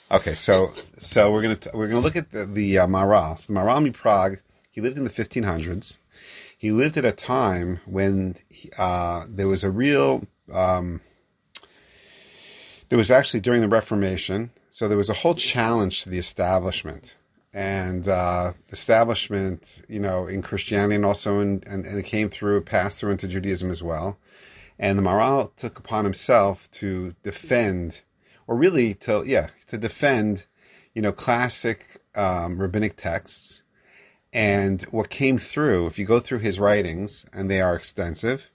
Okay, so we're gonna look at the Maharal. So the Maharal Prague. He lived in the 1500s. He lived at a time when there was a real there was actually during the Reformation. So there was a whole challenge to the establishment. And establishment, in Christianity and also and it came through, passed through into Judaism as well. And the Maharal took upon himself to defend, or really to defend, classic rabbinic texts. And what came through, if you go through his writings, and they are extensive,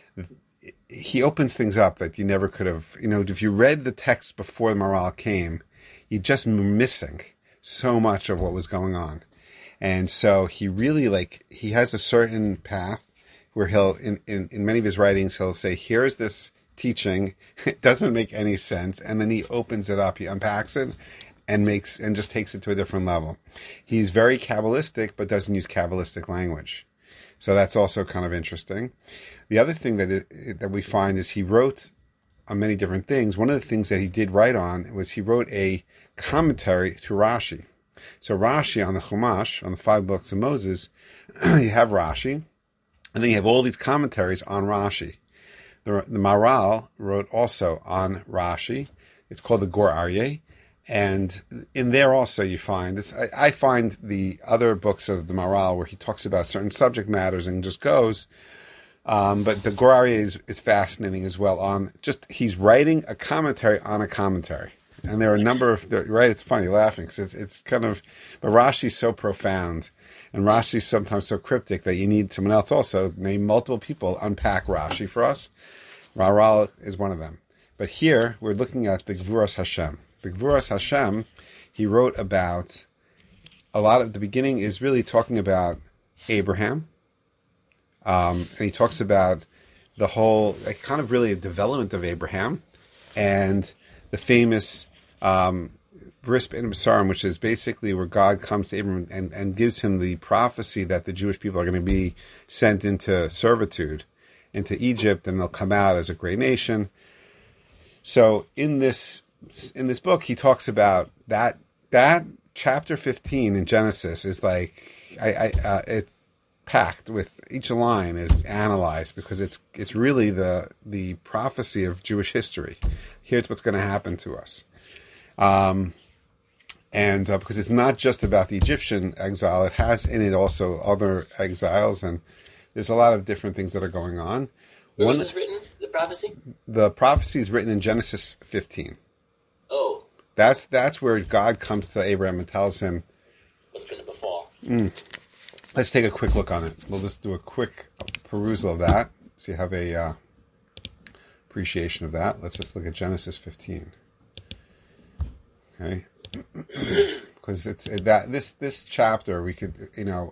he opens things up that you never could have, if you read the text before the Maharal came, you just missing so much of what was going on. And so he really, he has a certain path where he'll, in many of his writings, he'll say, here's this teaching, it doesn't make any sense, and then he opens it up, he unpacks it, and just takes it to a different level. He's very Kabbalistic, but doesn't use Kabbalistic language. So that's also kind of interesting. The other thing that we find is he wrote on many different things. One of the things that he did write on was he wrote a commentary to Rashi. So Rashi on the Chumash, on the 5 books of Moses, you have Rashi, and then you have all these commentaries on Rashi. The Maharal wrote also on Rashi. It's called the Gur Aryeh. And in there also you find this. I find the other books of the Maharal where he talks about certain subject matters and just goes. But the Gur Aryeh is fascinating as well. He's writing a commentary on a commentary. And there are a number of, right, it's funny laughing because it's kind of, but Rashi's so profound and Rashi's sometimes so cryptic that you need someone else also, name multiple people, unpack Rashi for us. Maharal is one of them. But here we're looking at the Gvuras Hashem. The Gvuras Hashem, he wrote about, a lot of the beginning is really talking about Abraham. And he talks about the whole, kind of really a development of Abraham and the famous Bris Bein Besarim, which is basically where God comes to Abraham and gives him the prophecy that the Jewish people are going to be sent into servitude, into Egypt, and they'll come out as a great nation. So in this book, he talks about that chapter 15 in Genesis is it's packed with, each line is analyzed because it's really the prophecy of Jewish history. Here's what's going to happen to us. Because it's not just about the Egyptian exile, it has in it also other exiles, and there's a lot of different things that are going on. Where was this written, the prophecy? The prophecy is written in Genesis 15. Oh. That's where God comes to Abraham and tells him what's going to befall. Let's take a quick look on it. We'll just do a quick perusal of that so you have a appreciation of that. Let's just look at Genesis 15. Okay, because this chapter we could there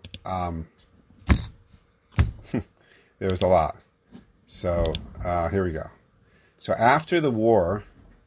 was a lot. So here we go. So after the war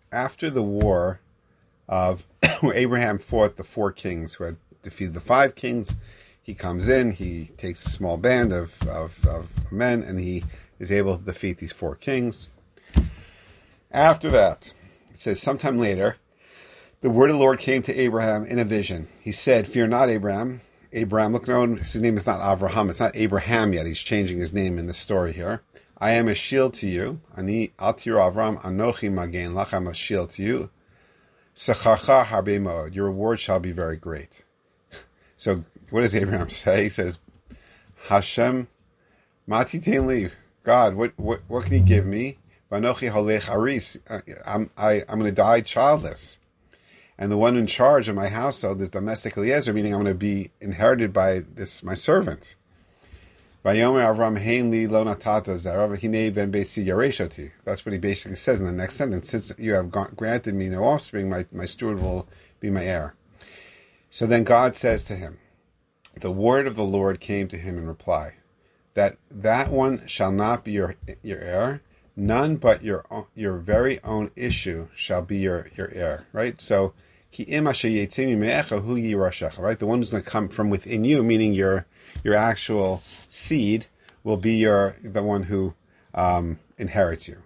of where Abraham fought the 4 kings who had defeated the 5 kings, he comes in, he takes a small band of men, and he is able to defeat these 4 kings. After that, it says, sometime later, the word of the Lord came to Abraham in a vision. He said, fear not, Abraham. Abraham, look, no, his name is not Avraham. It's not Abraham yet. He's changing his name in the story here. I am a shield to you. Ani al tiro Avram anochi magen lach. I'm a shield to you. Secharcha harbe moed. Your reward shall be very great. So what does Abraham say? He says, Hashem, mati tein li. God, what can you give me? Vanochi holech aris. I'm going to die childless. And the one in charge of my household is domestic Eliezer, meaning I'm going to be inherited by my servant. Vayomer Avram hein li lo natata zera v'hinei ben beisi yareshoti. That's what he basically says in the next sentence. Since you have granted me no offspring, my steward will be my heir. So then God says to him, the word of the Lord came to him in reply, that one shall not be your heir, none but your very own issue shall be your heir. Right? So, ki im asher yetzeh mimecha hu yirashecha. Right? The one who's going to come from within you, meaning your actual seed, will be the one who inherits you.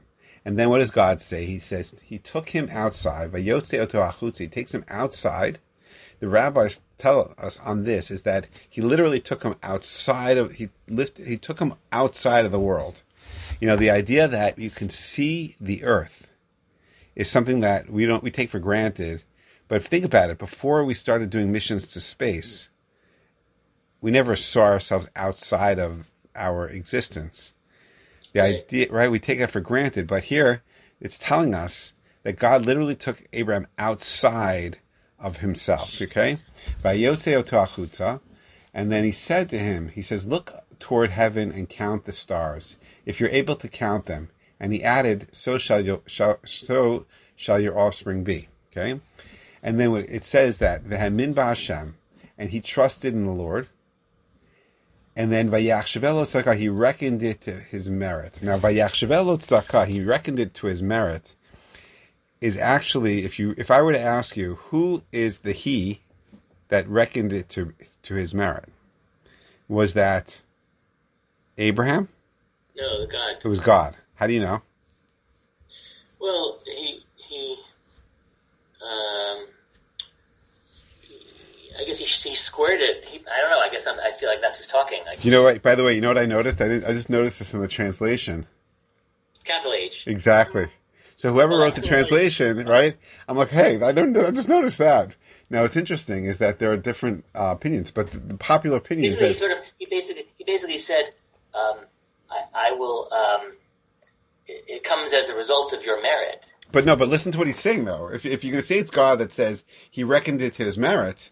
And then what does God say? He says he took him outside. Vayotze oto achutza. He takes him outside. The rabbis tell us on this is that he literally took him outside of he took him outside of the world. You know, the idea that you can see the earth is something that we take for granted. But think about it. Before we started doing missions to space, we never saw ourselves outside of our existence. The idea, right? We take that for granted. But here, it's telling us that God literally took Abraham outside of himself. Okay? Vayotze oto achutza. And then he said to him, he says, look toward heaven and count the stars, if you're able to count them. And he added, so shall your offspring be. Okay? And then it says that, V'hamin b'Hashem, and he trusted in the Lord. And then Vayachshevelo tzedakah, he reckoned it to his merit. Now Vayachshevelo tzedakah, he reckoned it to his merit, is actually, if I were to ask you, who is the he that reckoned it to his merit? Was that Abraham? No, God. It was God. How do you know? Well, I guess he squared it. I don't know. I feel like that's who's talking. You know what? By the way, you know what I noticed? I just noticed this in the translation. It's capital H. Exactly. So whoever wrote the translation, right? I'm like, hey, I just noticed that. Now, what's interesting is that there are different opinions, but the popular opinion is that he basically said, I will. It comes as a result of your merit. But listen to what he's saying though. If you're going to say it's God that says he reckoned it to his merit,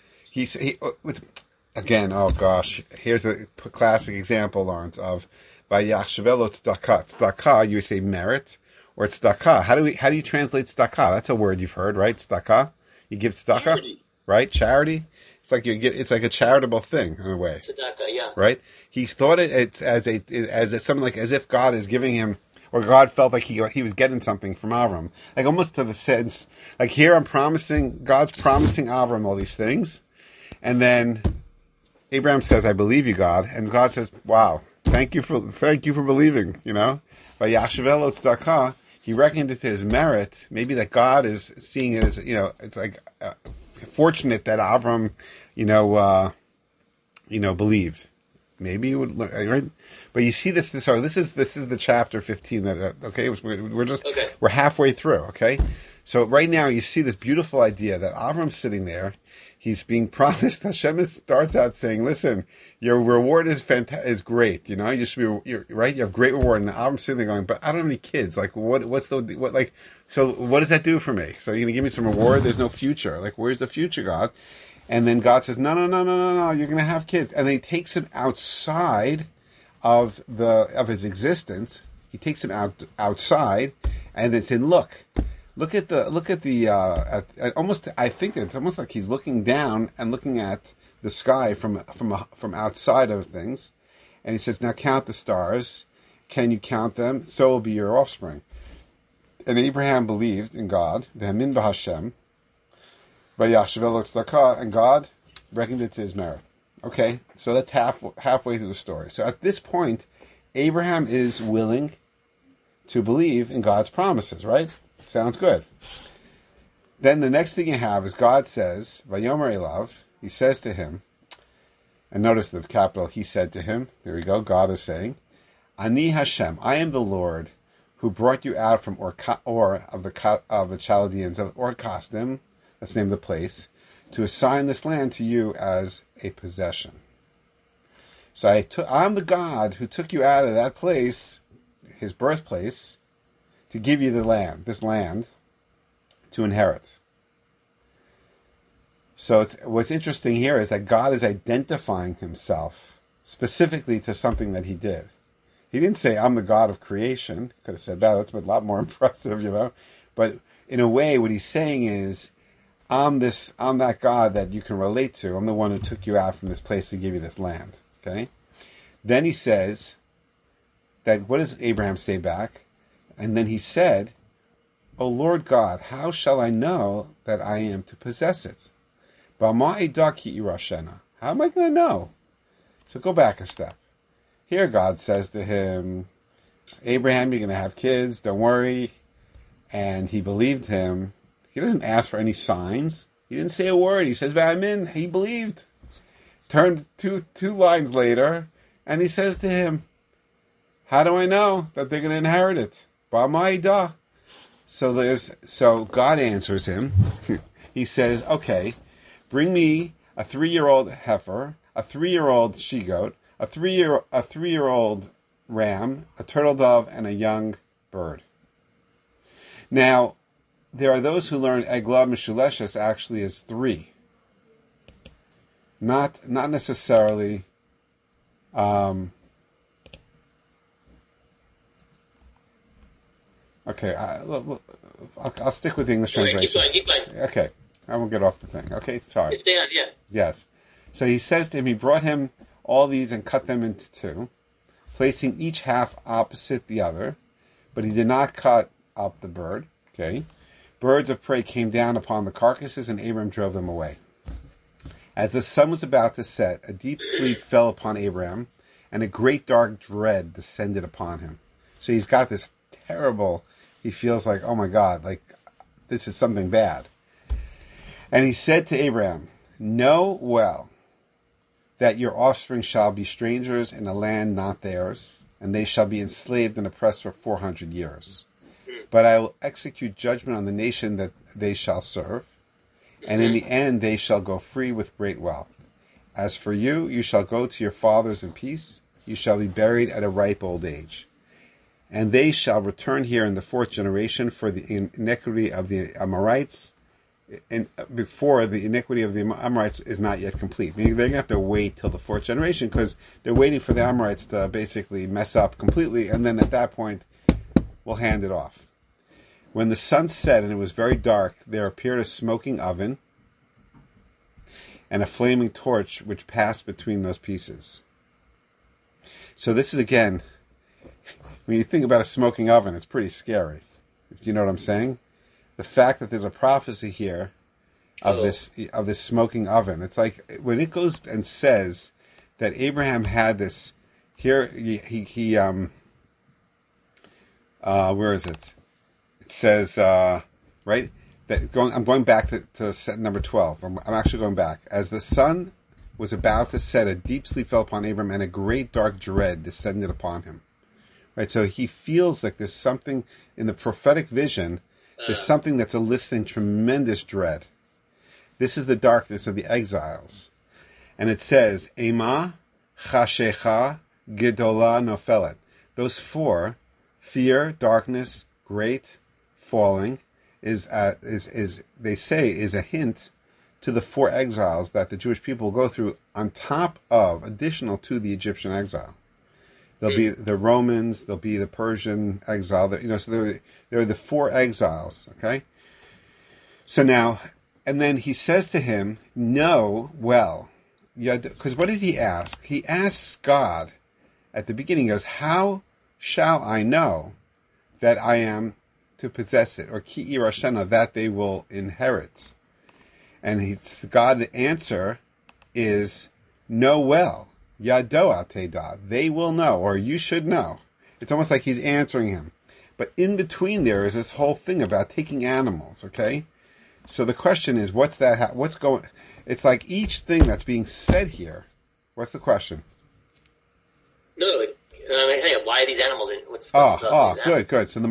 again, oh gosh, here's a classic example, Lawrence, of Vayachshevelo tzedakah. Tzedakah, you say merit, or tzedakah. How do you translate tzedakah? That's a word you've heard, right? Tzedakah. You give tzedakah, charity. Right? Charity. It's like it's like a charitable thing in a way. Tzedakah, yeah. Right? He thought it's as something like as if God is giving him, or God felt like he was getting something from Avram, like almost to the sense, like here God's promising Avram all these things, and then Abraham says, "I believe you, God," and God says, "Wow, thank you for believing." You know, by Yachshevelo tzedakah, he reckoned it to his merit. Maybe that God is seeing it as, it's like fortunate that Avram, believed. Maybe you would, right? But you see this is the chapter 15 that, okay, we're halfway through, okay? So right now you see this beautiful idea that Avram's sitting there, he's being promised, Hashem starts out saying, listen, your reward is great, you should be, right? You have great reward, and Avram's sitting there going, but I don't have any kids, like, so what does that do for me? So you're going to give me some reward? There's no future, like, where's the future, God? And then God says, no, you're going to have kids. And then he takes him outside of his existence. He takes him outside and then saying, look at almost, I think it's almost like he's looking down and looking at the sky from outside of things. And he says, now count the stars. Can you count them? So will be your offspring. And Abraham believed in God, V'hamin b'Hashem, and God reckoned it to his merit. Okay, so that's halfway through the story. So at this point, Abraham is willing to believe in God's promises, right? Sounds good. Then the next thing you have is God says, Vayomer Elav, he says to him, and notice the capital, he said to him, there we go, God is saying, Ani Hashem, I am the Lord who brought you out from Ur of the Chaldeans, of Ur Kasdim, that's the name of the place, to assign this land to you as a possession. So I'm the God who took you out of that place, his birthplace, to give you this land, to inherit. So what's interesting here is that God is identifying himself specifically to something that he did. He didn't say, I'm the God of creation. Could have said that. That's a lot more impressive, But in a way, what he's saying is, I'm that God that you can relate to. I'm the one who took you out from this place to give you this land. Okay? Then he says that, what does Abraham say back? And then he said, O Lord God, how shall I know that I am to possess it? How am I going to know? So go back a step. Here God says to him, Abraham, you're going to have kids, don't worry. And he believed him. He doesn't ask for any signs. He didn't say a word. He says, Amen. He believed. Turned two lines later, and he says to him, how do I know that they're going to inherit it? Ba'maidah. So God answers him. He says, okay, bring me a 3-year-old heifer, a 3-year-old she-goat, a 3-year-old ram, a turtle dove, and a young bird. Now, there are those who learn Eglah Mishuleshes actually as 3. Not necessarily okay, I'll stick with the English translation. Keep going. Okay, I won't get off the thing. Okay, sorry. Stay on, yeah. Yes. So he says to him, he brought him all these and cut them into 2, placing each half opposite the other, but he did not cut up the bird. Okay. Birds of prey came down upon the carcasses, and Abram drove them away. As the sun was about to set, a deep sleep fell upon Abraham, and a great dark dread descended upon him. So he's got this terrible, he feels like, oh my God, like this is something bad. And he said to Abraham, know well that your offspring shall be strangers in a land not theirs, and they shall be enslaved and oppressed for 400 years. But I will execute judgment on the nation that they shall serve, and in the end they shall go free with great wealth. As for you, you shall go to your fathers in peace. You shall be buried at a ripe old age. And they shall return here in the 4th generation, for the iniquity of the Amorites, and before the iniquity of the Amorites is not yet complete. Meaning they're going to have to wait till the 4th generation, because they're waiting for the Amorites to basically mess up completely, and then at that point, we'll hand it off. When the sun set and it was very dark, there appeared a smoking oven and a flaming torch which passed between those pieces. So this is, again, when you think about a smoking oven, it's pretty scary. If you know what I'm saying? The fact that there's a prophecy here of this smoking oven. It's like when it goes and says that Abraham had this here. He where is it? It says right that I'm going back to set number 12. I'm actually going back. As the sun was about to set, a deep sleep fell upon Abraham, and a great dark dread descended upon him. Right, so he feels like there's something in the prophetic vision. There's something that's eliciting tremendous dread. This is the darkness of the exiles, and it says, "Ema chashecha gedola nofelet." Those 4, fear, darkness, great, falling, is they say is a hint to the 4 exiles that the Jewish people will go through on top of, additional to the Egyptian exile. There'll be the Romans, there'll be the Persian exile. So there are the 4 exiles, okay? So now, and then he says to him, know well. Because what did he ask? He asks God at the beginning, he goes, how shall I know that I am to possess it? Or ki irashena, that they will inherit. And God's answer is, know well. Yadoa teda, they will know, or you should know. It's almost like he's answering him. But in between there is this whole thing about taking animals, okay? So the question is, what's going, it's like each thing that's being said here, what's the question? No, I think, why are these animals in, what's good. So the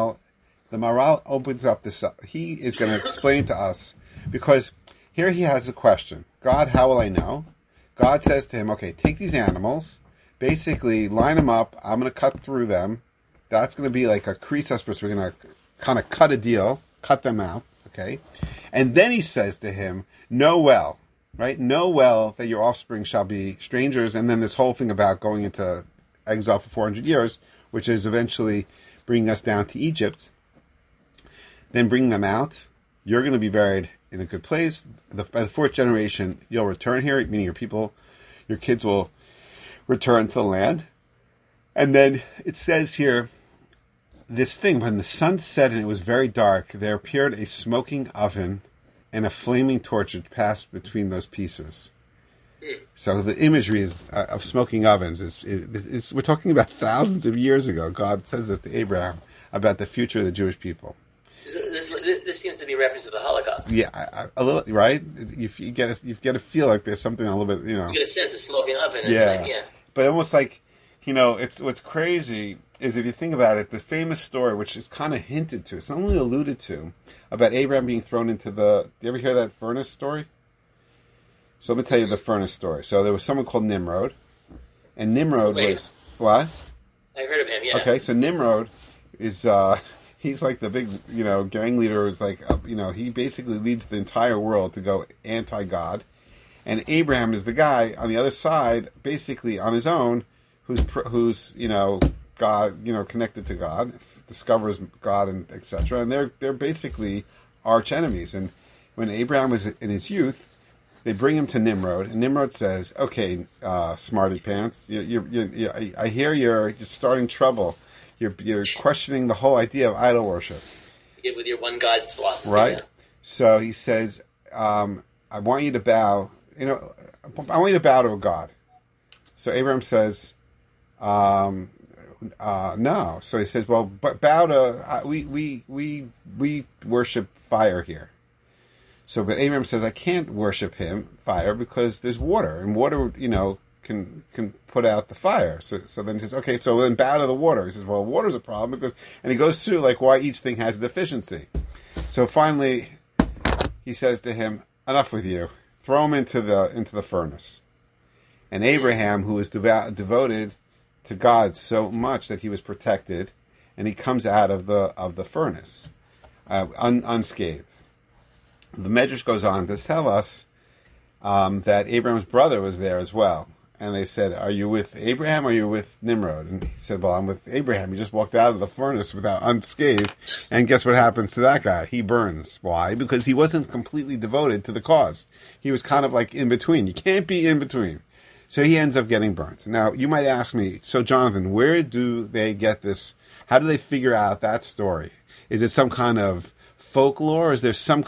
Maral opens up this up. He is going to explain to us, because here he has a question. God, how will I know? God says to him, okay, take these animals, basically line them up. I'm going to cut through them. That's going to be like a crease us. We're going to kind of cut a deal, cut them out, okay? And then he says to him, know well, right? Know well that your offspring shall be strangers. And then this whole thing about going into exile for 400 years, which is eventually bringing us down to Egypt. Then bring them out. You're going to be buried in a good place. By the 4th generation, you'll return here, meaning your kids will return to the land. And then it says here, this thing, when the sun set and it was very dark, there appeared a smoking oven and a flaming torch which passed between those pieces. So the imagery is of smoking ovens. We're talking about thousands of years ago. God says this to Abraham about the future of the Jewish people. This seems to be a reference to the Holocaust. Yeah, a little, right? You get a feel like there's something a little bit, You get a sense of smoking oven. Yeah. But almost like, it's what's crazy is if you think about it, the famous story, which is kind of hinted to, it's not only alluded to, about Abraham being thrown into do you ever hear that furnace story? So let me tell you the furnace story. So there was someone called Nimrod, and Nimrod was, what? I heard of him, yeah. Okay, so Nimrod is, he's like the big, gang leader who's like, he basically leads the entire world to go anti-God. And Abraham is the guy on the other side, basically on his own, who's God, connected to God, discovers God, and etc. And they're basically arch enemies. And when Abraham was in his youth, they bring him to Nimrod, and Nimrod says, "Okay, smarty pants, I hear you're starting trouble. You're questioning the whole idea of idol worship." With your one God philosophy, right? Yeah. So he says, "I want you to bow. I want you to bow to a god." So Abraham says, "No." So he says, "Well, but bow to we worship fire here." So, but Abraham says, "I can't worship fire, because there's water, and water, can put out the fire." So then he says, "Okay, so then bow to the water." He says, "Well, water's a problem and he goes through like why each thing has a deficiency." So finally, he says to him, "Enough with you. Throw him into the furnace." And Abraham, who was devoted to God so much that he was protected, and he comes out of the furnace unscathed. The Medrash goes on to tell us that Abraham's brother was there as well. And they said, "Are you with Abraham or are you with Nimrod?" And he said, "Well, I'm with Abraham. He just walked out of the furnace without unscathed." And guess what happens to that guy? He burns. Why? Because he wasn't completely devoted to the cause. He was kind of like in between. You can't be in between. So he ends up getting burnt. Now, you might ask me, so Jonathan, where do they get this? How do they figure out that story? Is it some kind of folklore? Is there some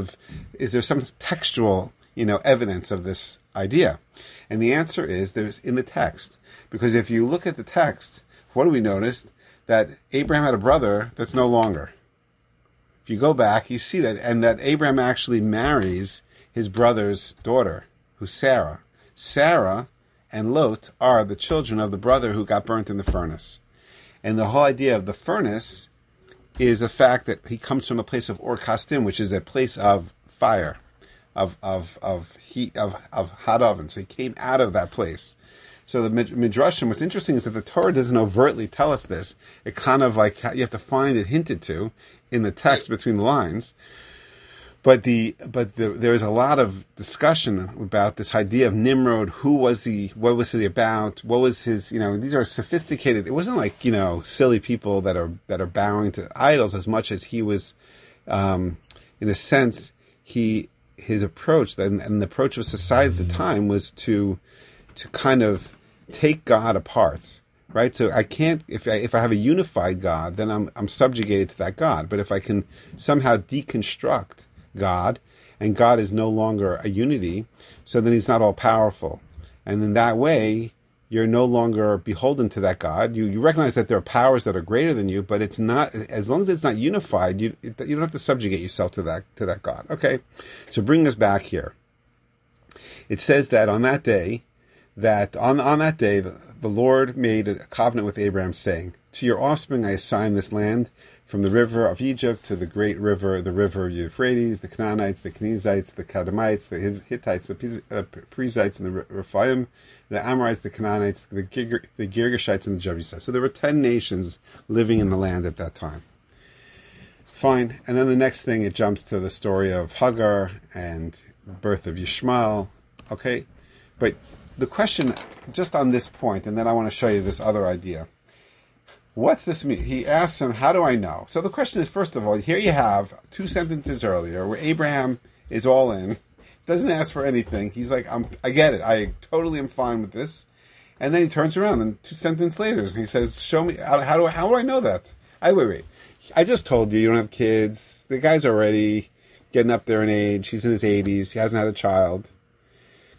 textual, evidence of this idea? And the answer is there's in the text. Because if you look at the text, what do we notice? That Abraham had a brother that's no longer. If you go back, you see that, and that Abraham actually marries his brother's daughter, who's Sarah. Sarah and Lot are the children of the brother who got burnt in the furnace. And the whole idea of the furnace is the fact that he comes from a place of Or Kasdim, which is a place of fire, of heat, of hot oven. So he came out of that place. So the Midrashim, what's interesting is that the Torah doesn't overtly tell us this. It kind of like, you have to find it hinted to in the text between the lines. But there is a lot of discussion about this idea of Nimrod. Who was he? What was he about? What was his? These are sophisticated. It wasn't like silly people that are bowing to idols as much as he was. In a sense, his approach and the approach of society at the time was to kind of take God apart. Right, so I can't. If I have a unified God, then I'm subjugated to that God. But if I can somehow deconstruct God, and God is no longer a unity, so then he's not all powerful. And in that way, you're no longer beholden to that God. You recognize that there are powers that are greater than you, but it's not, as long as it's not unified, you don't have to subjugate yourself to that God. Okay, so bring us back here. It says that on that day, the Lord made a covenant with Abraham, saying, "To your offspring I assign this land, from the river of Egypt to the great river, the river of Euphrates, the Canaanites, the Kenizzites, the Kadamites, the Hittites, the Perizzites, and the Rephaim, the Amorites, the Canaanites, the Girgashites, and the Jebusites." So there were 10 nations living in the land at that time. Fine. And then the next thing, it jumps to the story of Hagar and the birth of Yishmael. Okay? But the question, just on this point, and then I want to show you this other idea. What's this mean? He asks him, "How do I know?" So the question is, first of all, here you have 2 sentences earlier where Abraham is all in, doesn't ask for anything. He's like, I get it. I totally am fine with this. And then he turns around and 2 sentences later, and he says, "Show me, how do I know that?" Wait. I just told you don't have kids. The guy's already getting up there in age. He's in his 80s. He hasn't had a child.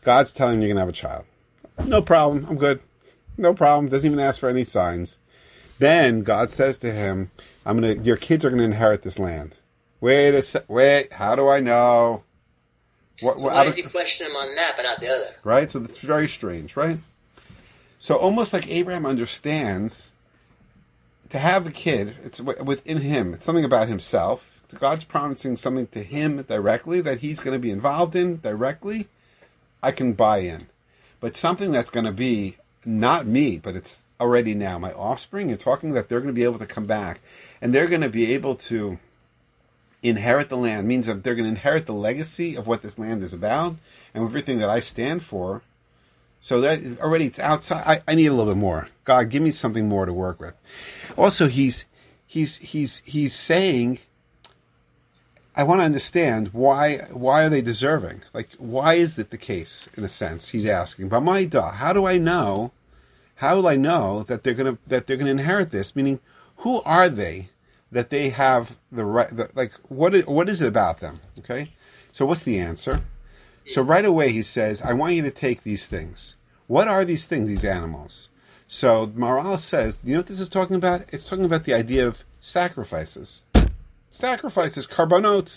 God's telling you you're going to have a child. No problem. I'm good. No problem. Doesn't even ask for any signs. Then God says to him, your kids are going to inherit this land. Wait, how do I know? Why did he question him on that but not the other? Right? So that's very strange, right? So almost like Abraham understands to have a kid, it's within him. It's something about himself. God's promising something to him directly that he's going to be involved in directly. I can buy in. But something that's going to be not me, but it's already now my offspring. You're talking that they're going to be able to come back and they're going to be able to inherit the land. Means that they're going to inherit the legacy of what this land is about and everything that I stand for. So that already it's outside. I need a little bit more. God, give me something more to work with. Also, he's saying, I want to understand why are they deserving? Like, why is it the case, in a sense? He's asking. But my da, how will I know that they're gonna inherit this? Meaning, who are they that they have the right? What is it about them? Okay, so what's the answer? So right away he says, I want you to take these things. What are these things? These animals. So Maharal says, you know what this is talking about? It's talking about the idea of sacrifices. Sacrifices, carbonot.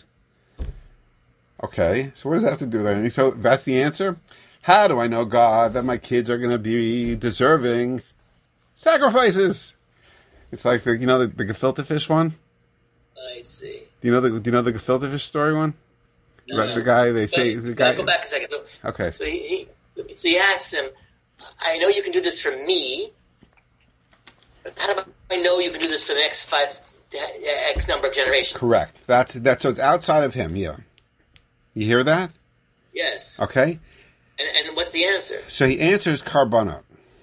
Okay, so what does that have to do with anything? So that's the answer? How do I know, God, that my kids are going to be deserving sacrifices? It's like the gefilte fish one. I see. Do you know the gefilte fish story one? No. The guy they say the guy. Go back a second. Okay. So he asks him, I know you can do this for me, but how do I know you can do this for the next X number of generations? Correct. That's so it's outside of him. Yeah. You hear that? Yes. Okay. And what's the answer? So he answers carbonot.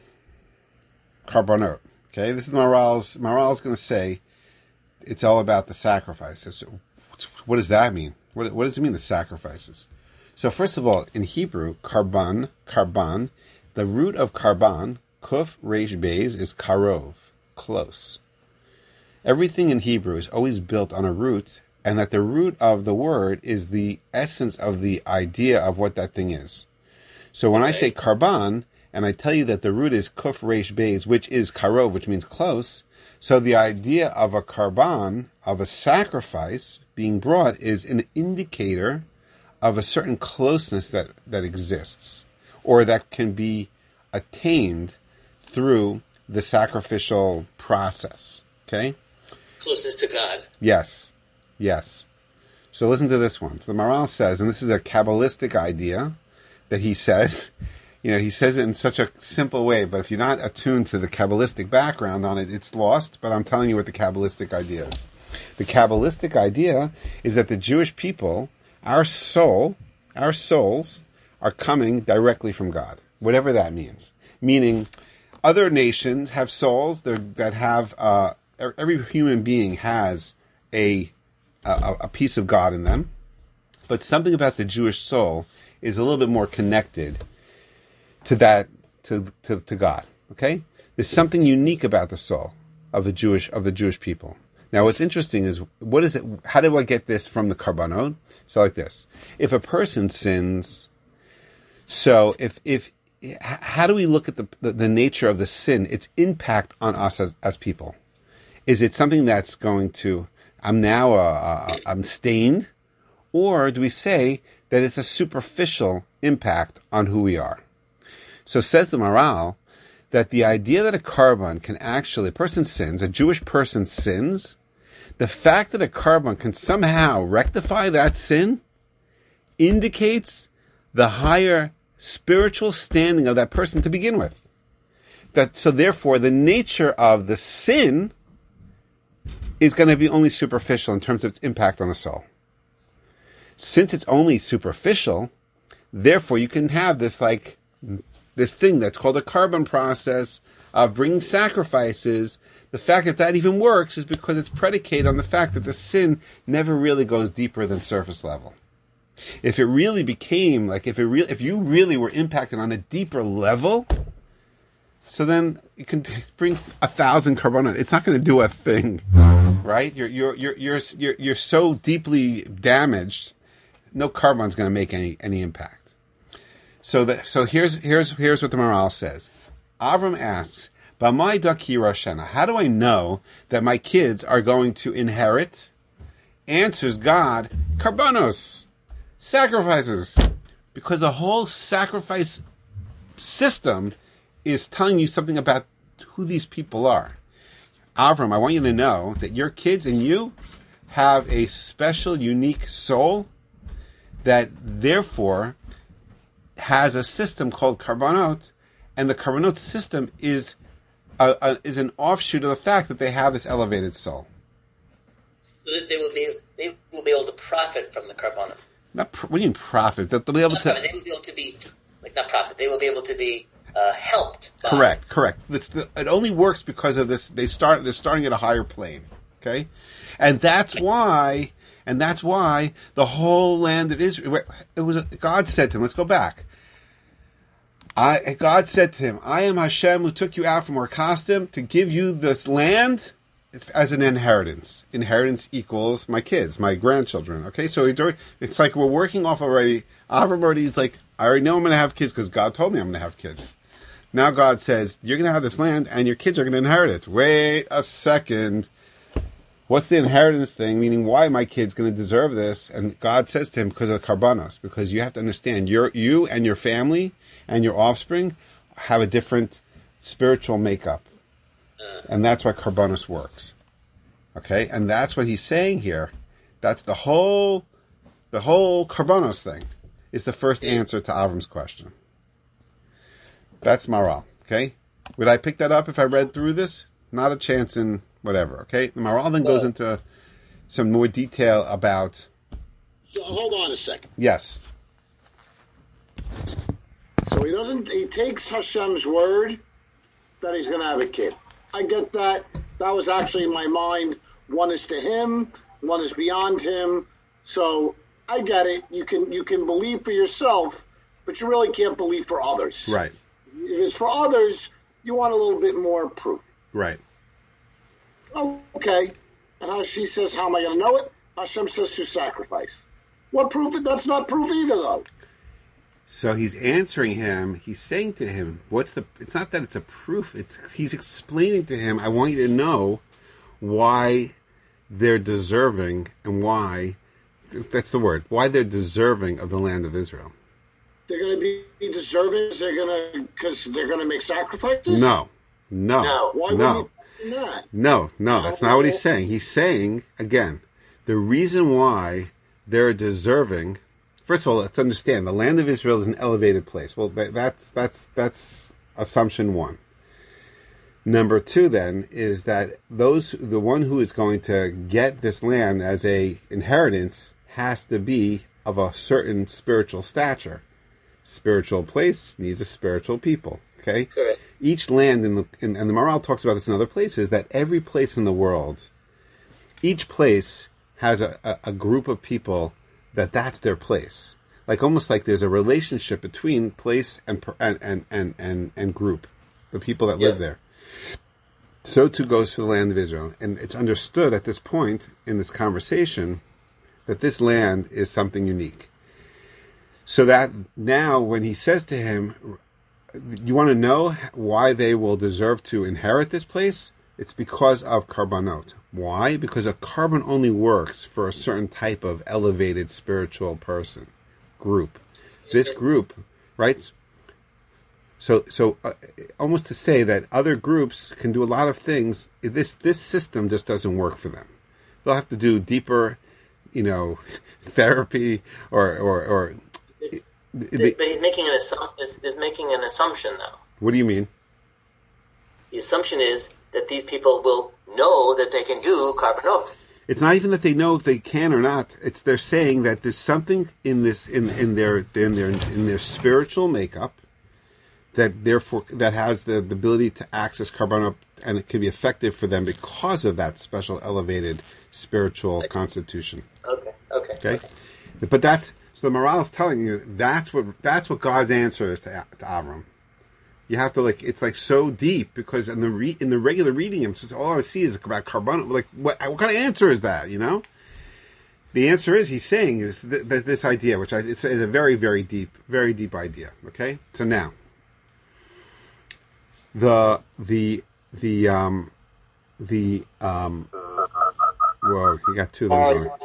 Carbonot. Okay. This is Maharal's going to say it's all about the sacrifices. So what does that mean? What does it mean, the sacrifices? So first of all, in Hebrew, karban, the root of karban, kuf reish beis, is karov, close. Everything in Hebrew is always built on a root, and that the root of the word is the essence of the idea of what that thing is. So when I say karban, and I tell you that the root is kuf reish beis, which is karov, which means close, so the idea of a karban, of a sacrifice being brought, is an indicator of a certain closeness that exists, or that can be attained through the sacrificial process. Okay? Closeness to God. Yes. So listen to this one. So the Maharal says, and this is a Kabbalistic idea that he says, he says it in such a simple way, but if you're not attuned to the Kabbalistic background on it, it's lost, but I'm telling you what the Kabbalistic idea is. The Kabbalistic idea is that the Jewish people, our souls, are coming directly from God, whatever that means. Meaning, other nations have souls that have, every human being has a piece of God in them, but something about the Jewish soul is a little bit more connected to that, to God. Okay? There's something unique about the soul of the Jewish people. Now, what's interesting is, what is it? How do I get this from the Karbanot? So, like this: if a person sins, so how do we look at the nature of the sin? Its impact on us as people. Is it something that's going to? I'm stained, or do we say that it's a superficial impact on who we are? So says the Maharal that the idea that a karban can actually, a Jewish person sins. The fact that a karban can somehow rectify that sin indicates the higher spiritual standing of that person to begin with. So therefore, the nature of the sin is going to be only superficial in terms of its impact on the soul. Since it's only superficial, therefore you can have this thing that's called a karban process of bringing sacrifices. The fact that even works is because it's predicated on the fact that the sin never really goes deeper than surface level. If it really became, if you really were impacted on a deeper level, so then you can bring 1,000 carbonate. It's not going to do a thing, right? You're so deeply damaged, no carbon's going to make any impact. So here's what the Maharal says. Avram asks, "B'mai daki roshena?" How do I know that my kids are going to inherit? Answers God, karbanos, sacrifices, because the whole sacrifice system is telling you something about who these people are. Avram, I want you to know that your kids and you have a special, unique soul that therefore has a system called karbanot, and the karbanot system is an offshoot of the fact that they have this elevated soul. So that they will be able to profit from the karbanot. What do you mean profit? That they'll be able to. They will be able to be not profit. They will be able to be helped. Correct. It only works because of this. They're starting at a higher plane. Okay, and that's why the whole land of Israel. It was God said to him. Let's go back. God said to him, "I am Hashem who took you out from Ur Kasdim to give you this land as an inheritance. Inheritance equals my kids, my grandchildren." Okay, so it's like we're working off already. Avram already is like, I already know I'm going to have kids because God told me I'm going to have kids. Now God says, you're going to have this land and your kids are going to inherit it. Wait a second. What's the inheritance thing? Meaning, why are my kids going to deserve this? And God says to him, because of karbanos. Because you have to understand, you and your family and your offspring have a different spiritual makeup. And that's why karbanos works. Okay? And that's what he's saying here. That's the whole karbanos thing is the first answer to Avram's question. That's Maharal. Okay? Would I pick that up if I read through this? Not a chance in whatever. Okay? The Maharal then goes into some more detail about... So hold on a second. Yes. So he takes Hashem's word that he's going to have a kid. I get that. That was actually in my mind. One is to him, one is beyond him. So I get it. You can believe for yourself, but you really can't believe for others. Right. If it's for others, you want a little bit more proof. Right. Okay. And she says, how am I going to know it? Hashem says to sacrifice. What proof? That's not proof either, though. So he's answering him. He's saying to him, it's not that it's a proof. He's explaining to him, I want you to know why they're deserving and why, that's the word, why they're deserving of the land of Israel. They're going to be deserving because they're going to make sacrifices? No. Why would he do that? No, that's not what he's saying. He's saying, again, the reason why they're deserving. First of all, let's understand the land of Israel is an elevated place. Well, that's assumption one. Number two, then, is that the one who is going to get this land as a inheritance has to be of a certain spiritual stature. Spiritual place needs a spiritual people. Okay. Correct. Each land and the Maharal talks about this in other places, that every place in the world, each place has a group of people that's their place. Almost like there's a relationship between place and group, the people that live there. So too goes for the land of Israel. And it's understood at this point in this conversation that this land is something unique. So that now when he says to him, you want to know why they will deserve to inherit this place? It's because of karbanot. Why? Because a karban only works for a certain type of elevated spiritual person, group. This group, right? So almost to say that other groups can do a lot of things, this system just doesn't work for them. They'll have to do deeper, therapy or but he's making an assumption now. What do you mean? The assumption is that these people will know that they can do karbanot. It's not even that they know if they can or not. It's they're saying that there's something in this in their spiritual makeup that therefore that has the ability to access karbanot, and it can be effective for them because of that special elevated spiritual constitution. Okay. But so the Maharal is telling you that's what God's answer is to Avram. You have to it's so deep because in the regular reading, it's just all I see is about karbanot. What kind of answer is that? The answer is he's saying is that this idea, which it's a very, very deep idea. Okay, so now whoa, you got two of them going.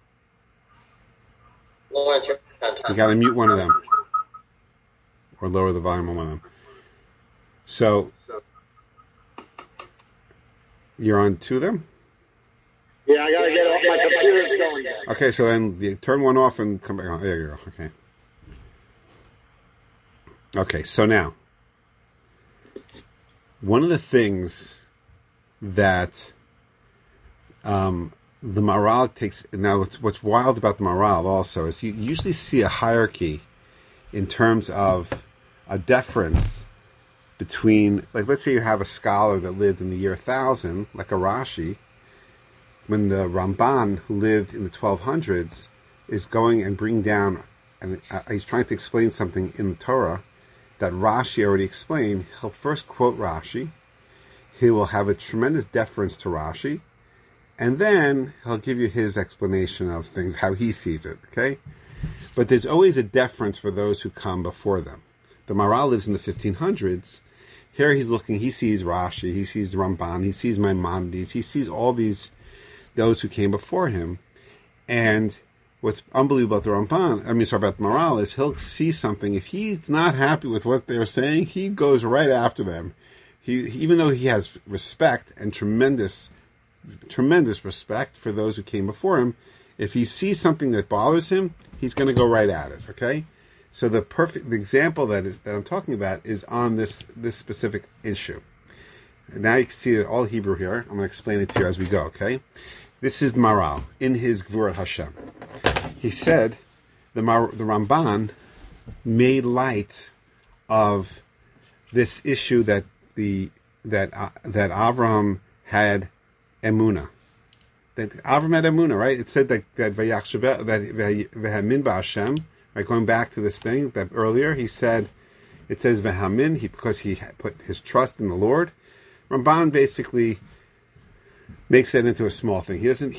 You got to mute one of them or lower the volume on one of them. So you're on two of them. Yeah, I gotta get off. My computer's going. Okay, so then you turn one off and come back on. There you go. Okay. Okay, so now, one of the things that the Maharal takes, now what's wild about the Maharal also is you usually see a hierarchy in terms of a deference between, like, let's say you have a scholar that lived in the year 1000, like a Rashi, when the Ramban, who lived in the 1200s, is going and bringing down, and he's trying to explain something in the Torah that Rashi already explained, he'll first quote Rashi, he will have a tremendous deference to Rashi, and then he'll give you his explanation of things, how he sees it, okay? But there's always a deference for those who come before them. The Maharal lives in the 1500s. Here he's looking, he sees Rashi, he sees the Ramban, he sees Maimonides, he sees all these, those who came before him. And what's unbelievable about the Ramban, about the Maharal, is he'll see something. If he's not happy with what they're saying, he goes right after them. Even though he has respect and tremendous respect for those who came before him, if he sees something that bothers him, he's going to go right at it. Okay, so the perfect example that I'm talking about is on this specific issue. And now you can see all Hebrew here. I'm going to explain it to you as we go. Okay, this is the Maharal in his Gvurat Hashem. He said the Ramban made light of this issue that Avraham had emunah. That Avraham had emunah, right? It said that Vehamin ba'Hashem, right? Going back to this thing that earlier, it says Vehamin, because he put his trust in the Lord. Ramban basically makes that into a small thing. He doesn't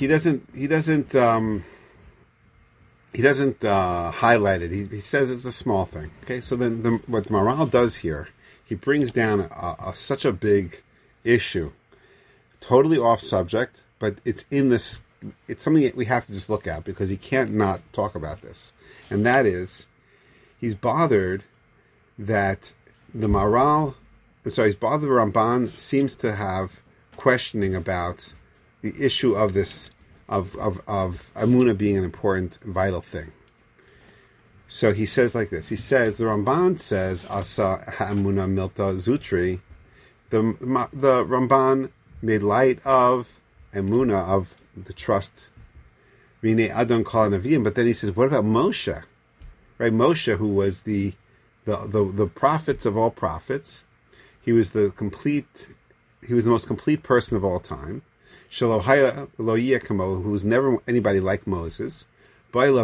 highlight it. He says it's a small thing. Okay, so then what Maharal does here, he brings down such a big issue, totally off subject, but it's something that we have to just look at because he can't not talk about this. And that is, he's bothered that the Maharal, he's bothered the Ramban seems to have questioning about the issue of this, of Emunah being an important, vital thing. So he says like this. He says, the Ramban says, Asa ha'emunah milta zutri. The Ramban made light of Emunah, of the trust. Rine Adon Kol Nevi'im. But then he says, what about Moshe? Right? Moshe, who was the prophets of all prophets. He was the most complete person of all time. Shalohaya lo yekamo, who was never anybody like Moses. What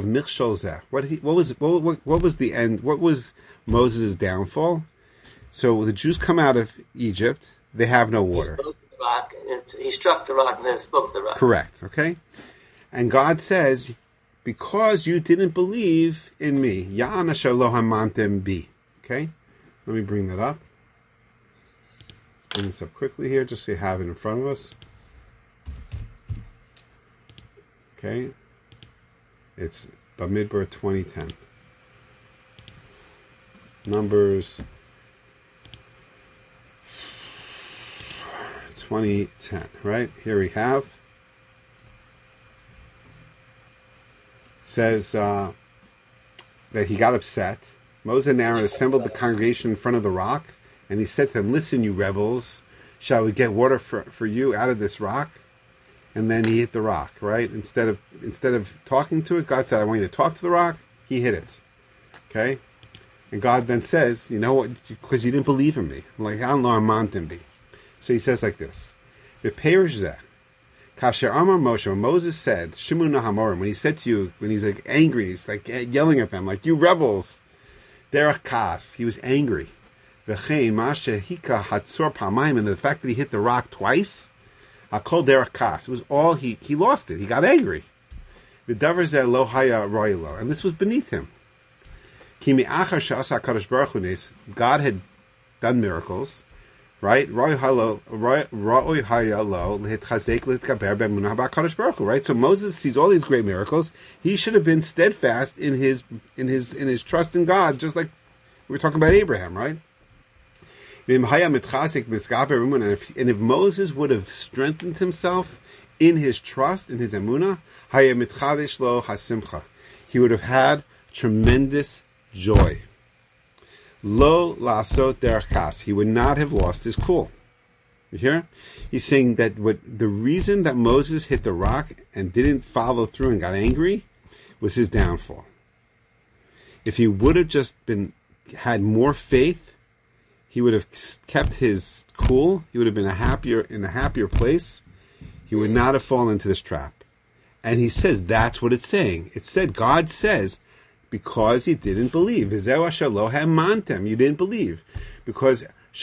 was the end? What was Moses' downfall? So the Jews come out of Egypt. They have no water. He struck the rock and then spoke to the rock. Correct. Okay. And God says, because you didn't believe in me, Ya'ana shelo hamantem bi. Okay. Let me bring that up. Bring this up quickly here, just so you have it in front of us. Okay. It's Bamidbar 2010. Numbers 2010, right? Here we have. It says that he got upset. Moses and Aaron assembled the congregation in front of the rock, and he said to them, listen, you rebels, shall we get water for you out of this rock? And then he hit the rock, right? Instead of talking to it, God said, I want you to talk to the rock. He hit it. Okay? And God then says, you know what? Because you didn't believe in me. I'm like, so he says like this. Kasher Amar Moshe, when Moses said, Shimu Nahamorim, when he said to you, when he's like angry, he's like yelling at them, like, you rebels. Derech Kas, he was angry. V'chein Mashe Hika Hatzor Pamaim, and the fact that he hit the rock twice, Hakol Derech Kas, it was all, he lost it. He got angry. V'davar zeh lo haya roilo, and this was beneath him. Ki me'achar she'asa HaKadosh Baruch Hu nes, God had done miracles, right? Right? So Moses sees all these great miracles. He should have been steadfast in his trust in God, just like we were talking about Abraham, right? And if Moses would have strengthened himself in his trust, in his emunah, he would have had tremendous joy. Lo lasot derechas. He would not have lost his cool. You hear? He's saying that the reason that Moses hit the rock and didn't follow through and got angry was his downfall. If he would have just had more faith, he would have kept his cool. He would have been in a happier place. He would not have fallen into this trap. And he says that's what it's saying. It said, God says, because you didn't believe. You didn't believe. Because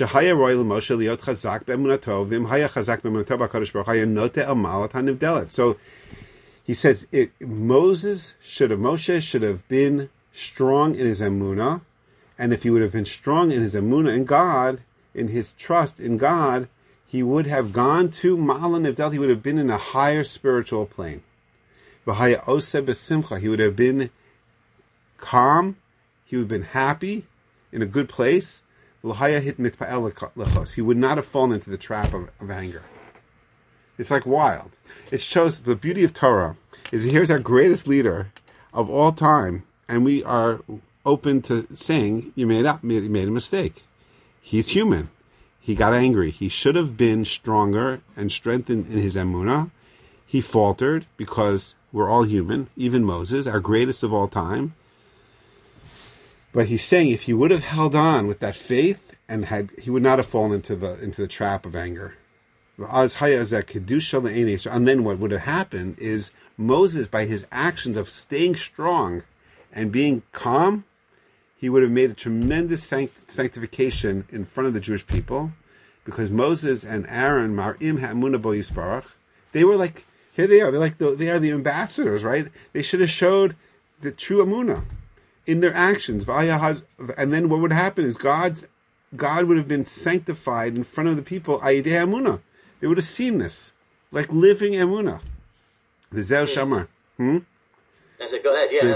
so he says Moshe should have been strong in his emunah, and if he would have been strong in his emunah in God, in his trust in God, he would have gone to Ma'ala Nivdal. He would have been in a higher spiritual plane. He would have been calm, he would have been happy, in a good place. He would not have fallen into the trap of anger. It's like wild. It shows the beauty of Torah is here's our greatest leader of all time, and we are open to saying you made a mistake. He's human. He got angry. He should have been stronger and strengthened in his emunah. He faltered because we're all human, even Moses, our greatest of all time. But he's saying if he would have held on with that faith he would not have fallen into the trap of anger. And then what would have happened is Moses, by his actions of staying strong and being calm, he would have made a tremendous sanctification in front of the Jewish people, because Moses and Aaron, Mar'im ha'emunah bo yisparach, they were like, here they are, they are the ambassadors, right? They should have showed the true emunah in their actions. And then what would happen is God would have been sanctified in front of the people. Ayidei emunah. They would have seen this, like living emunah. V'zeu shamar. I said, go ahead. Yeah.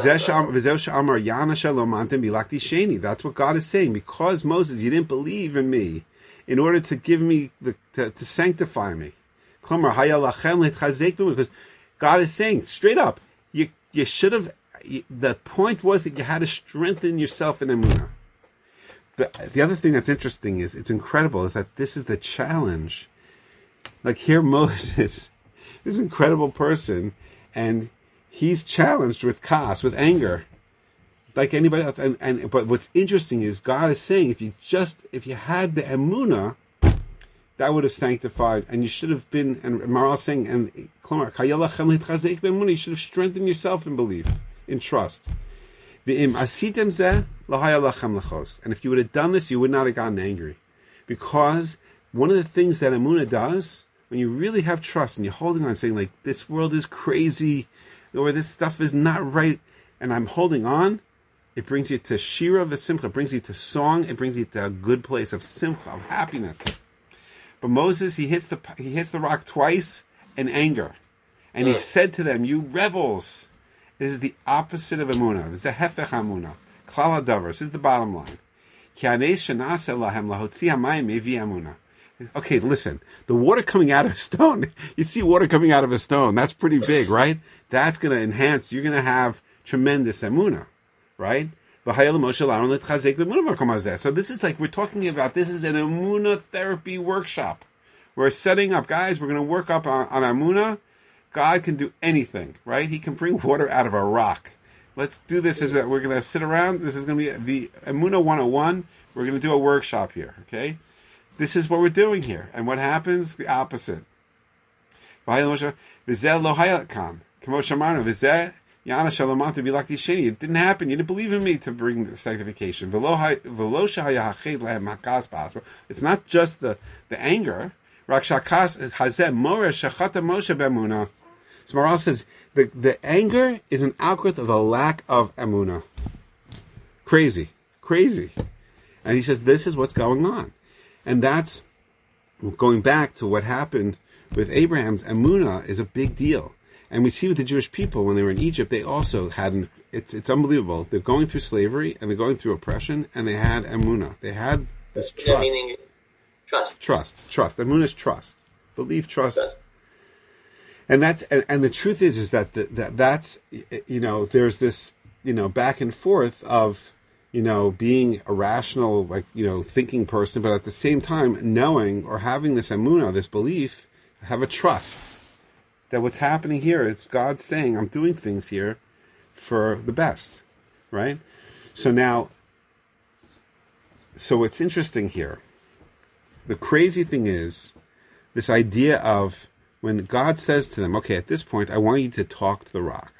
That's what God is saying. Because Moses, you didn't believe in me, in order to give me to sanctify me. Because God is saying straight up, you should have. The point was that you had to strengthen yourself in emunah. The other thing that's interesting it's incredible, is that this is the challenge. Like here, Moses, this incredible person, and he's challenged with kas, with anger, like anybody else. But what's interesting is God is saying, if you had the emunah, that would have sanctified, and you should have been. And Maral is saying, and you should have strengthened yourself in belief, in trust. And if you would have done this, you would not have gotten angry, because one of the things that emunah does, when you really have trust and you're holding on, saying like, this world is crazy, or this stuff is not right, and I'm holding on, it brings you to shira v'simcha, it brings you to song, it brings you to a good place of simcha, of happiness. But Moses, he hits the rock twice in anger, and he said to them, "You rebels." This is the opposite of emunah. This is a hefech emunah. Klal hadavar. This is the bottom line. Okay, listen. The water coming out of a stone. You see water coming out of a stone. That's pretty big, right? That's going to enhance. You're going to have tremendous emunah, right? So this is like, we're talking about, this is an emunah therapy workshop. We're setting up, guys, we're going to work up on emunah. God can do anything, right? He can bring water out of a rock. Let's do this. We're going to sit around. This is going to be the Emunah 101. We're going to do a workshop here, okay? This is what we're doing here. And what happens? The opposite. It didn't happen. You didn't believe in me to bring the sanctification. It's not just the anger. So Maharal says the anger is an outgrowth of the lack of emunah. Crazy. And he says this is what's going on. And that's going back to what happened with Abraham's emunah is a big deal. And we see with the Jewish people when they were in Egypt, they also had, it's unbelievable. They're going through slavery and they're going through oppression and they had emunah. They had this trust. Meaning trust. Trust. Emunah is trust. Belief, trust. And that's, and the truth is that that's, there's this, back and forth of, being a rational, thinking person, but at the same time knowing or having this emunah, this belief, have a trust that what's happening here is God saying, I'm doing things here for the best, right? So what's interesting here, the crazy thing is this idea of when God says to them, okay, at this point, I want you to talk to the rock.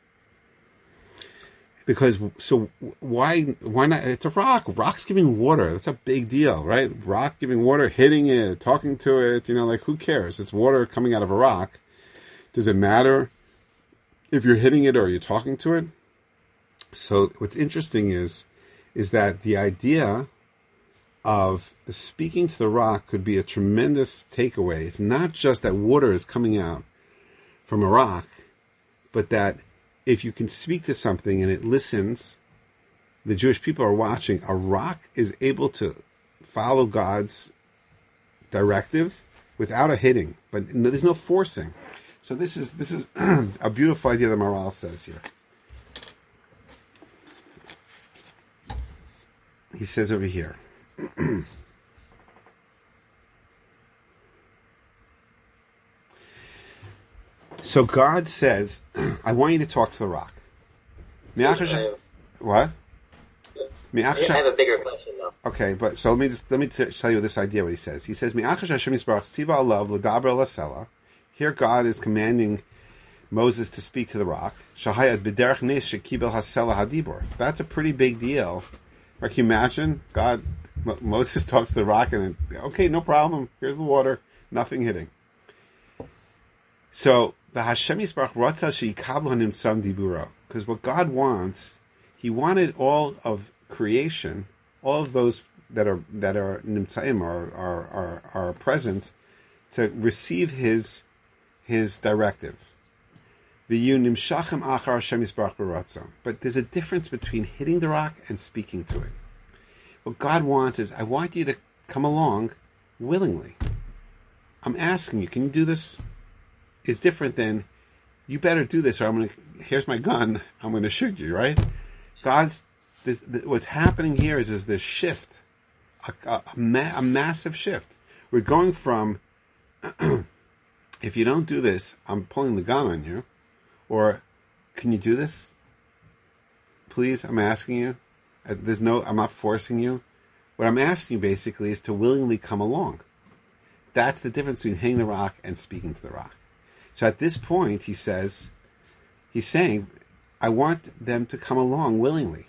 Because, so why not? It's a rock. Rock's giving water. That's a big deal, right? Rock giving water, hitting it, talking to it, who cares? It's water coming out of a rock. Does it matter if you're hitting it or you're talking to it? So what's interesting is that the idea of the speaking to the rock could be a tremendous takeaway. It's not just that water is coming out from a rock, but that if you can speak to something and it listens, the Jewish people are watching, a rock is able to follow God's directive without a hitting, but there's no forcing. So this is a beautiful idea that Maharal says here. He says over here, so God says, I want you to talk to the rock. What? I have a bigger question though. Okay, but so let me tell you this idea. What he says. He says, here God is commanding Moses to speak to the rock. That's a pretty big deal. Like, can you imagine? Moses talks to the rock and okay, no problem. Here's the water. Nothing hitting. So the Hashem Yisbarach Ratzah she'yikablu hanimtzam diburo, because what God wants, He wanted all of creation, all of those that are nimtzaim are present, to receive His directive. V'yu nimshachem achar Hashem Yisbarach b'ratzon. But there's a difference between hitting the rock and speaking to it. What God wants is, I want you to come along willingly. I'm asking you, can you do this? Is different than, you better do this or here's my gun, I'm going to shoot you, right? What's happening here is this shift, a massive shift. We're going from, if you don't do this, I'm pulling the gun on you, or can you do this? Please, I'm asking you. I'm not forcing you. What I'm asking you basically is to willingly come along. That's the difference between hitting the rock and speaking to the rock. So at this point, he's saying, I want them to come along willingly,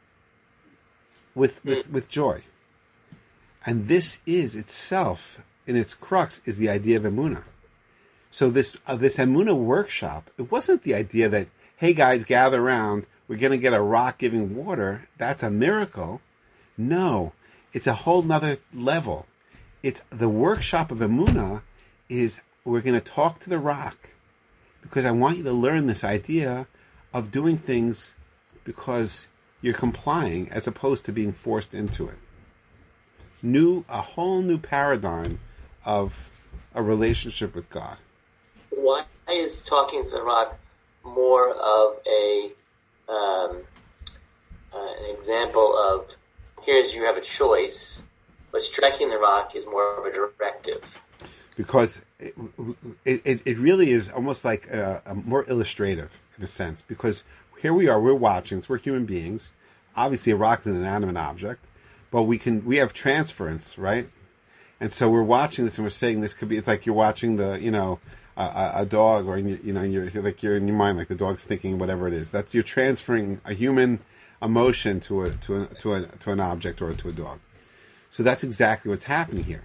with joy. And this is itself, in its crux, is the idea of emunah. So this emunah workshop, it wasn't the idea that, hey guys, gather around, we're going to get a rock giving water. That's a miracle. No, it's a whole nother level. It's the workshop of emunah is, we're going to talk to the rock because I want you to learn this idea of doing things because you're complying as opposed to being forced into it. A whole new paradigm of a relationship with God. Why is talking to the rock more of an example of, you have a choice, but striking the rock is more of a directive? Because it really is almost like a more illustrative in a sense. Because here we are, we're watching, we're human beings. Obviously, a rock is an inanimate object, but we have transference, right? And so we're watching this, and we're saying this could be. It's like you're watching a dog, or you're in your mind, like the dog's thinking whatever it is. That's, you're transferring a human emotion to an object or to a dog. So that's exactly what's happening here.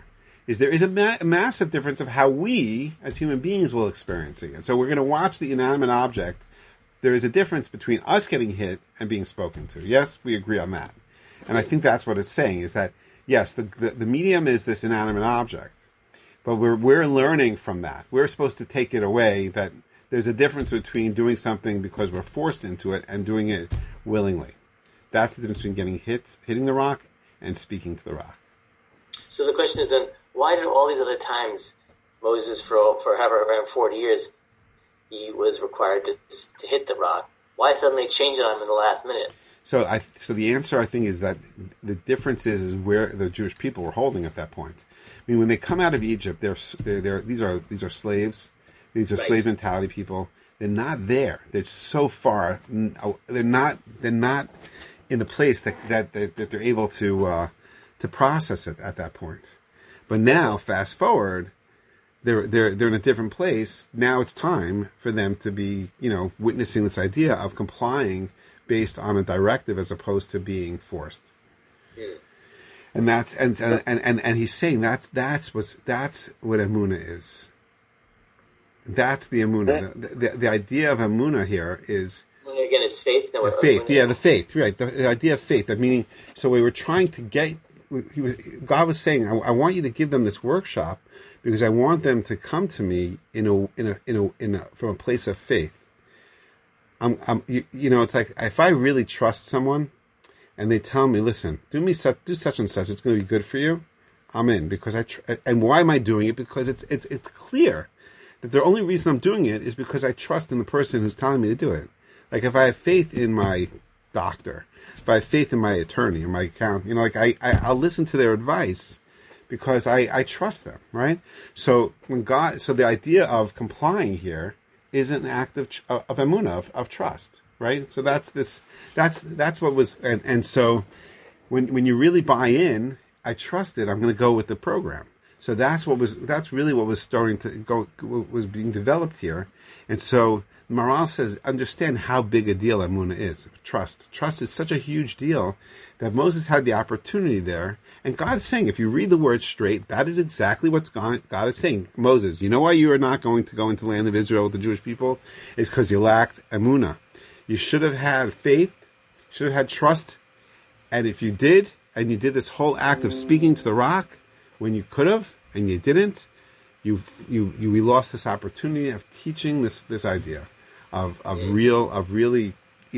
is there is a massive difference of how we, as human beings, will experience it. And so we're going to watch the inanimate object. There is a difference between us getting hit and being spoken to. Yes, we agree on that. And I think that's what it's saying, is that, yes, the medium is this inanimate object, but we're learning from that. We're supposed to take it away, that there's a difference between doing something because we're forced into it and doing it willingly. That's the difference between hitting the rock and speaking to the rock. So the question is then, why did all these other times Moses, for however around 40 years, he was required to hit the rock? Why suddenly change it on him in the last minute? So the answer, I think, is that the difference is where the Jewish people were holding at that point. I mean, when they come out of Egypt, these are slaves. These are slave mentality people. They're not there. They're so far. They're not in the place that they're able to process it at that point. But now, fast forward, they're in a different place. Now it's time for them to be, witnessing this idea of complying based on a directive as opposed to being forced. Yeah. And that's and he's saying that's what Emunah is. That's the Emunah. The idea of Emunah here is, again, it's faith. No, the faith. Yeah, the faith. Right. The idea of faith. That meaning. So we were trying to get. God was saying, I want you to give them this workshop because I want them to come to me from a place of faith. It's like if I really trust someone, and they tell me, listen, do such and such, it's going to be good for you, I'm in, because and why am I doing it? Because it's clear that the only reason I'm doing it is because I trust in the person who's telling me to do it. Like if I have faith in my doctor, if I have faith in my attorney, in my account, I'll listen to their advice because I trust them, right? So the idea of complying here is an act of emunah, of trust, right? So that's what was, and so when you really buy in, I trust it, I'm going to go with the program. So that's really what was starting to go, was being developed here. And so Maharal says, understand how big a deal emunah is. Trust is such a huge deal that Moses had the opportunity there. And God is saying, if you read the word straight, that is exactly what God is saying. Moses, you know why you are not going to go into the land of Israel with the Jewish people? It's because you lacked emunah. You should have had faith, should have had trust. And if you did, and you did this whole act of speaking to the rock when you could have, and you didn't, we lost this opportunity of teaching this idea of really,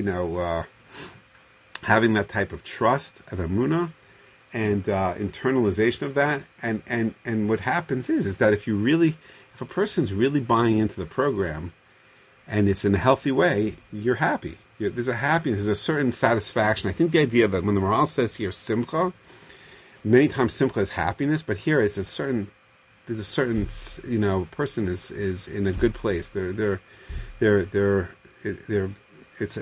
having that type of trust of emunah and internalization of that. And what happens is that if a person's really buying into the program and it's in a healthy way, you're happy. There's a happiness, there's a certain satisfaction. I think the idea that when the Maharal says here simcha, many times simcha is happiness, but here there's a certain person is in a good place. It's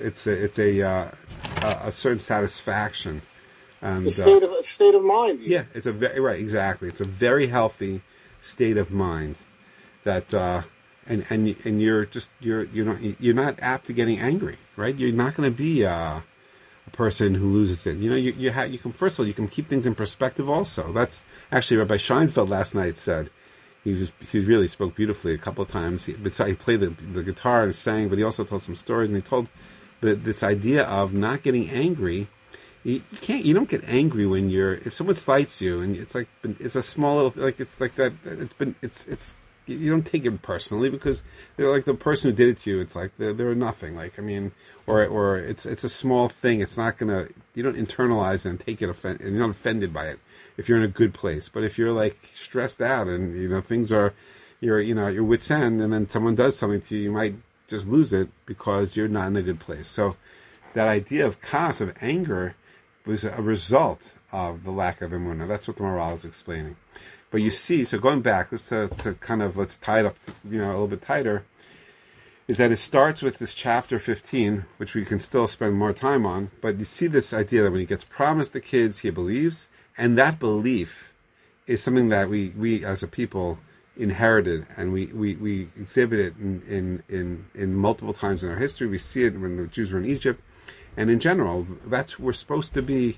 a certain satisfaction. And, a state of mind. Yeah, it's a very right, exactly. It's a very healthy state of mind that and you're not apt to getting angry, right? You're not going to be a person who loses it. You can, first of all, you can keep things in perspective. Also, that's actually Rabbi Scheinfeld last night said. He really spoke beautifully a couple of times. He played the guitar and sang, but he also told some stories. And he told this idea of not getting angry. You don't get angry when if someone slights you, and it's a small little, like it's like that. You don't take it personally because they're like the person who did it to you. It's like they're nothing. Or it's a small thing. It's not gonna. You don't internalize it and take it and you're not offended by it if you're in a good place. But if you're like stressed out and things are, your wit's end, and then someone does something to you, you might just lose it because you're not in a good place. So that idea of kas, of anger, was a result of the lack of emunah. That's what the Maharal is explaining. But you see, so going back, let's tie it up, a little bit tighter, is that it starts with this chapter 15, which we can still spend more time on, but you see this idea that when he gets promised the kids, he believes, and that belief is something that we as a people inherited, and we exhibit it in multiple times in our history. We see it when the Jews were in Egypt, and in general, we're supposed to be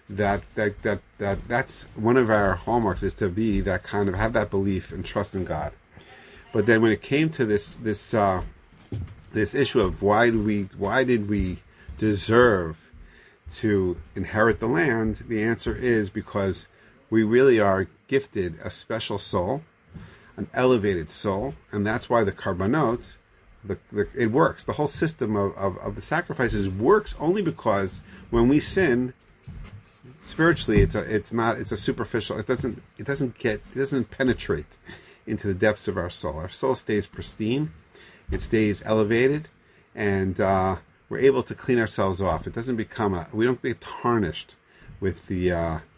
that's one of our hallmarks, is to be that kind of, have that belief and trust in God. But then when it came to this issue of why did we deserve to inherit the land, the answer is because we really are gifted a special soul, an elevated soul, and that's why the karbanot, it works. The whole system of the sacrifices works only because when we sin, spiritually, it's a superficial. It doesn't penetrate into the depths of our soul. Our soul stays pristine, it stays elevated, and we're able to clean ourselves off. It doesn't become we don't get tarnished with these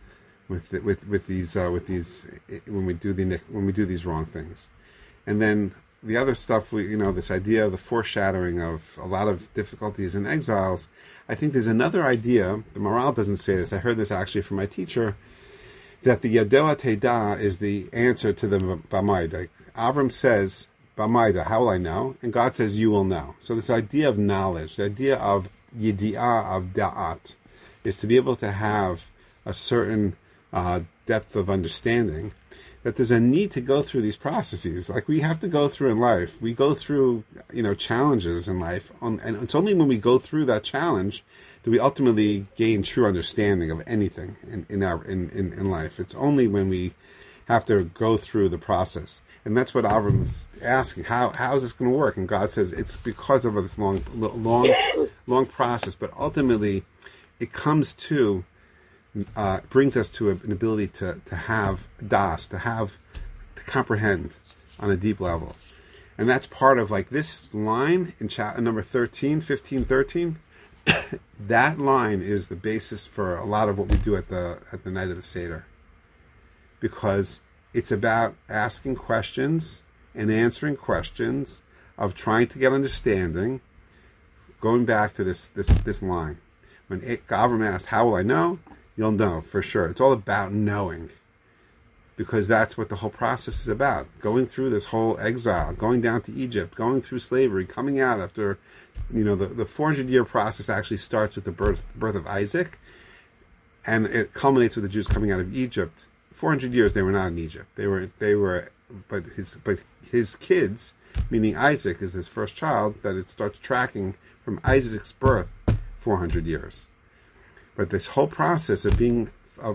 when we do these wrong things. And then the other stuff, this idea of the foreshadowing of a lot of difficulties and exiles. I think there's another idea. The Maharal doesn't say this. I heard this actually from my teacher, that the Yadea Teda is the answer to the Bamaida. Avram says, Bamaida, how will I know? And God says, you will know. So this idea of knowledge, the idea of Yedi'ah, of Da'at, is to be able to have a certain depth of understanding, that there's a need to go through these processes. Like we have to go through in life. We go through, challenges in life. And it's only when we go through that challenge do we ultimately gain true understanding of anything in life. It's only when we have to go through the process. And that's what Avram's asking. How is this going to work? And God says it's because of this long process. But ultimately, it comes to brings us to an ability to have das, to comprehend on a deep level. And that's part of like this line in chapter number 15:13. That line is the basis for a lot of what we do at the night of the Seder. Because it's about asking questions and answering questions, of trying to get understanding, going back to this line. When Avram asked, how will I know? You'll know for sure. It's all about knowing, because that's what the whole process is about. Going through this whole exile, going down to Egypt, going through slavery, coming out after, the 400-year process actually starts with the birth of Isaac, and it culminates with the Jews coming out of Egypt. 400 years they were not in Egypt. They were, but his kids, meaning Isaac is his first child, that it starts tracking from Isaac's birth 400 years. But this whole process of being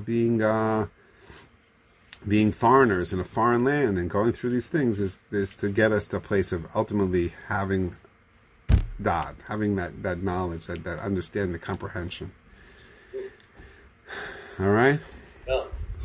foreigners in a foreign land and going through these things is to get us to a place of ultimately having Dad, having that knowledge, that understanding, the comprehension. All right? Yeah.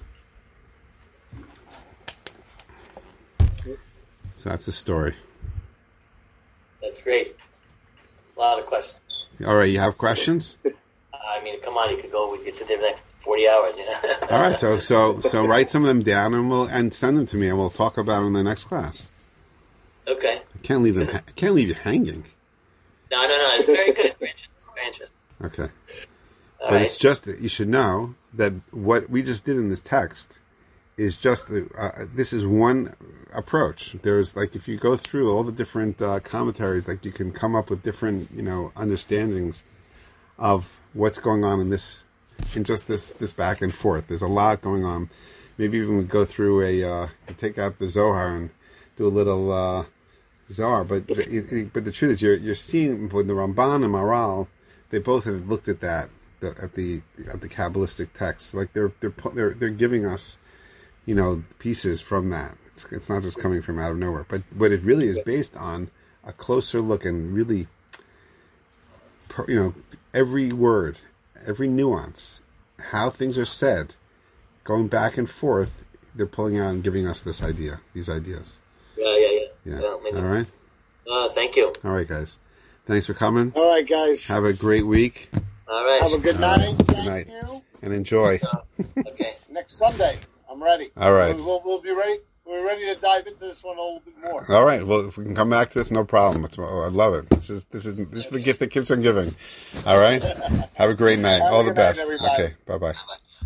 So that's the story. That's great. A lot of questions. All right, you have questions? I mean, come on, we could sit there the next 40 hours, All right, so write some of them down and send them to me, and we'll talk about them in the next class. Okay. I can't leave you hanging. No, it's very good. Very interesting. Okay. All but right. It's just that you should know that what we just did in this text is just this is one approach. There's if you go through all the different commentaries, you can come up with different understandings of what's going on in this back and forth. There's a lot going on. Maybe even we go through take out the Zohar and do a little Zohar. But the truth is, you're seeing with the Ramban and Maharal, they both have looked at that at the Kabbalistic texts. They're giving us pieces from that. It's not just coming from out of nowhere. But what it really is based on a closer look and really, every word, every nuance, how things are said, going back and forth, they're pulling out and giving us these ideas. Yeah. All right? Thank you. All right, guys. Thanks for coming. All right, guys. Have a great week. All right. Have a good night. Good Thank night. you. And enjoy. Okay. Next Sunday, I'm ready. All right. We'll be ready. We're ready to dive into this one a little bit more. All right. Well, if we can come back to this, no problem. I love it. This is the gift that keeps on giving. All right. Have a great night. Have a All the good night, best. everybody. Okay. Bye-bye. Bye-bye.